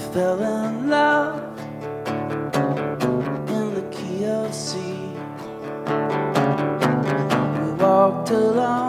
fell in love in the key of C. We walked along